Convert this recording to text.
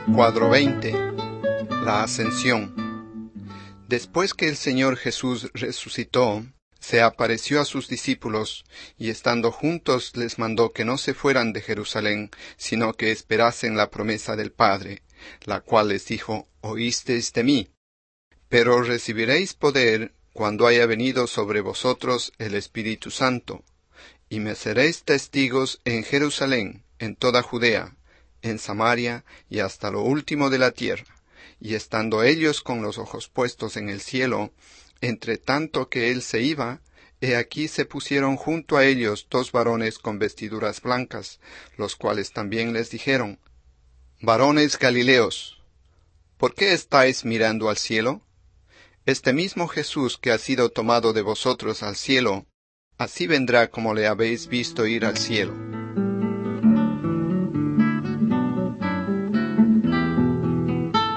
Cuadro 20. La Ascensión. Después que el Señor Jesús resucitó, se apareció a sus discípulos, y estando juntos les mandó que no se fueran de Jerusalén, sino que esperasen la promesa del Padre, la cual les dijo: «Oísteis de mí, pero recibiréis poder cuando haya venido sobre vosotros el Espíritu Santo, y me seréis testigos en Jerusalén, en toda Judea, en Samaria y hasta lo último de la tierra». Y estando ellos con los ojos puestos en el cielo, entre tanto que él se iba, he aquí se pusieron junto a ellos 2 varones con vestiduras blancas, los cuales también les dijeron: «Varones Galileos, ¿por qué estáis mirando al cielo? Este mismo Jesús que ha sido tomado de vosotros al cielo, así vendrá como le habéis visto ir al cielo».